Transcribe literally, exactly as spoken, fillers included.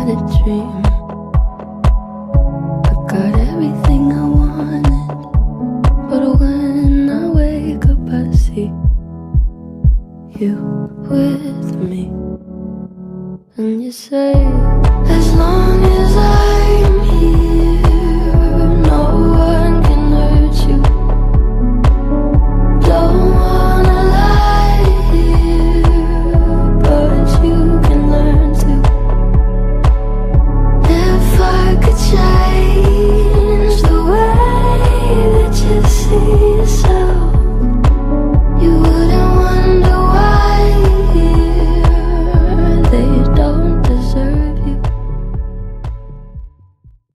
had a dream. I got everything I wanted, but when I wake up I see you with me. And you say, as long as I